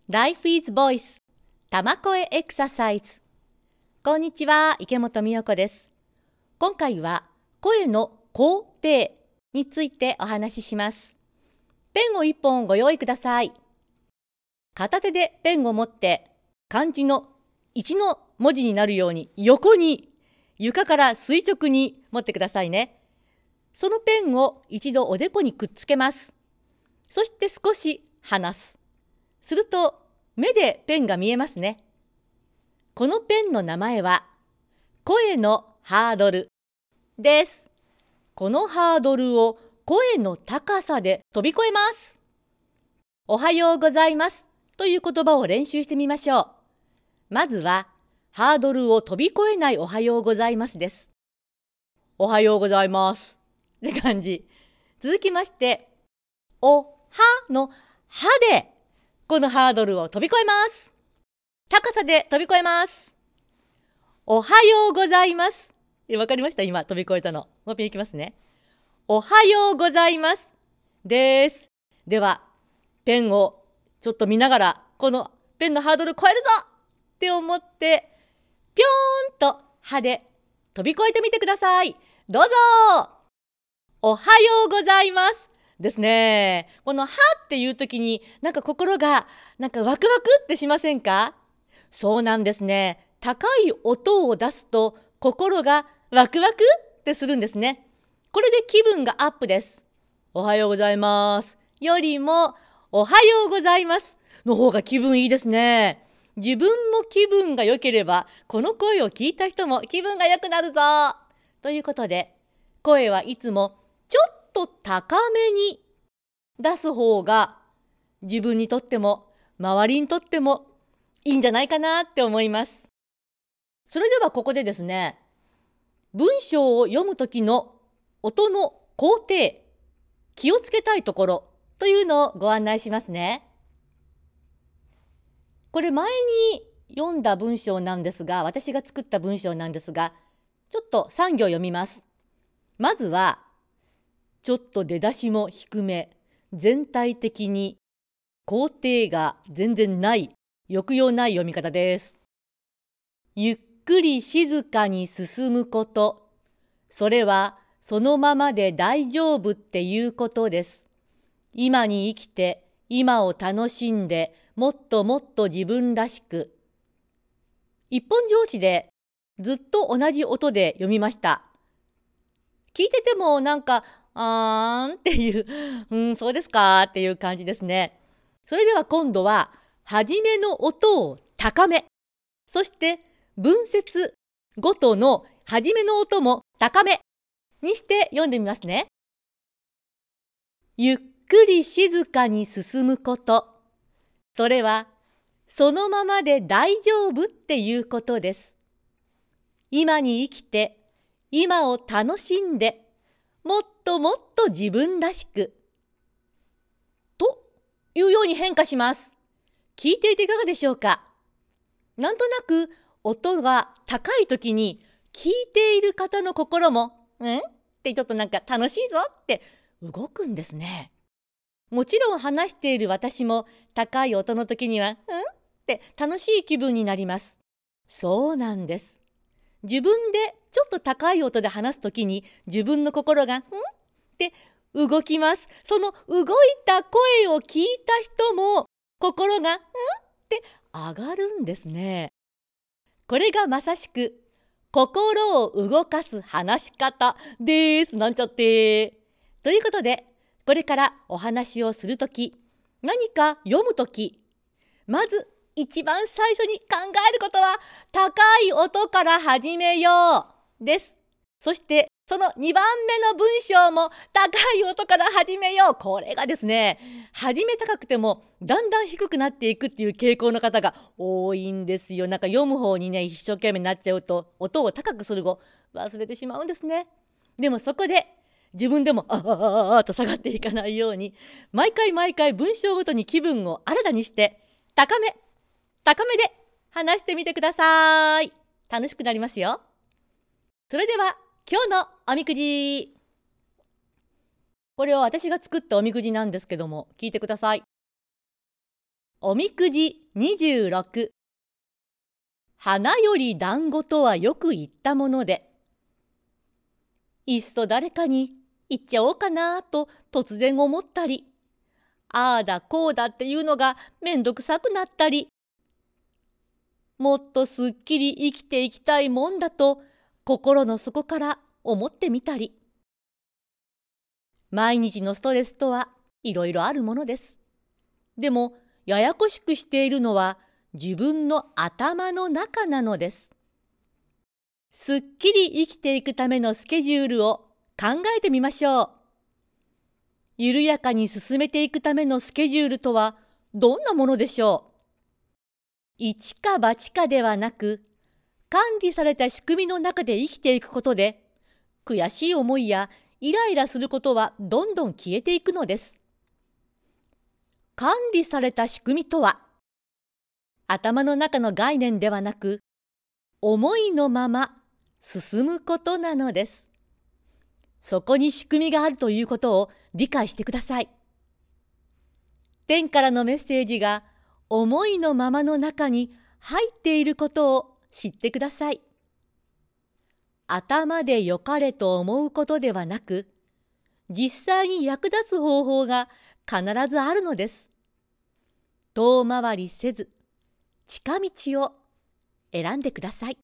Life is Voice 玉声エクササイズ。こんにちは、池本美代子です。今回は声の肯定についてお話しします。ペンを1本ご用意ください。片手でペンを持って漢字の1の文字になるように横に床から垂直に持ってくださいね。そのペンを一度おでこにくっつけます。そして少し離す。すると目でペンが見えますね。このペンの名前は声のハードルです。このハードルを声の高さで飛び越えます。おはようございますという言葉を練習してみましょう。まずはハードルを飛び越えないおはようございますです。おはようございますって感じ。続きましておはのはでこのハードルを飛び越えます。高さで飛び越えます。おはようございます。わかりました？今飛び越えたの。もう一遍いきますね。おはようございますです。ではペンをちょっと見ながらこのペンのハードル超えるぞって思ってぴょーんと歯で飛び越えてみてください。どうぞ。おはようございますですね。このはっていう時になんか心がワクワクってしませんか？そうなんですね。高い音を出すと心がワクワクってするんですね。これで気分がアップです。おはようございますよりもおはようございますの方が気分いいですね。自分も気分が良ければこの声を聞いた人も気分が良くなるぞということで、声はいつもちょっと高めに出す方が自分にとっても周りにとってもいいんじゃないかなって思います。それではここでですね、文章を読む時の音の肯定、気をつけたいところというのをご案内しますね。これ前に読んだ文章なんですが、私が作った文章なんですが、ちょっと3行読みます。まずはちょっと出だしも低め、全体的に肯定が全然ない、抑揚ない読み方です。ゆっくり静かに進むこと、それはそのままで大丈夫っていうことです。今に生きて、今を楽しんで、もっともっと自分らしく。一本上司でずっと同じ音で読みました。聞いててもあーんっていう、そうですかっていう感じですね。それでは今度は、初めの音を高め、そして文節ごとの初めの音も高めにして読んでみますね。ゆっくり静かに進むこと、それはそのままで大丈夫っていうことです。今に生きて、今を楽しんで、もっともっと自分らしく。というように変化します。聞いていていかがでしょうか？なんとなく音が高い時に聞いている方の心もってちょっと楽しいぞって動くんですね。もちろん話している私も高い音の時にはって楽しい気分になります。そうなんです。自分でちょっと高い音で話すときに自分の心がって動きます。その動いた声を聞いた人も心がって上がるんですね。これがまさしく心を動かす話し方です。なんちゃって。ということで、これからお話をするとき、何か読むとき、まず一番最初に考えることは高い音から始めようです。そしてその2番目の文章も高い音から始めよう。これがですね、初め高くてもだんだん低くなっていくっていう傾向の方が多いんですよ。読む方にね、一生懸命になっちゃうと音を高くする語忘れてしまうんですね。でもそこで自分でもと下がっていかないように、毎回文章ごとに気分を新たにして高めで話してみてください。楽しくなりますよ。それでは今日のおみくじ。これは私が作ったおみくじなんですけども、聞いてください。 おみくじ26。花より団子とはよく言ったもので、いっそ誰かに言っちゃおうかなと突然思ったり、ああだこうだっていうのがめんどくさくなったり、もっとすっきり生きていきたいもんだと心の底から思ってみたり。毎日のストレスとはいろいろあるものです。でもややこしくしているのは自分の頭の中なのです。すっきり生きていくためのスケジュールを考えてみましょう。緩やかに進めていくためのスケジュールとはどんなものでしょう。一か八かではなく、管理された仕組みの中で生きていくことで、悔しい思いやイライラすることはどんどん消えていくのです。管理された仕組みとは、頭の中の概念ではなく、思いのまま進むことなのです。そこに仕組みがあるということを理解してください。天からのメッセージが思いのままの中に入っていることを知ってください。頭でよかれと思うことではなく、実際に役立つ方法が必ずあるのです。遠回りせず、近道を選んでください。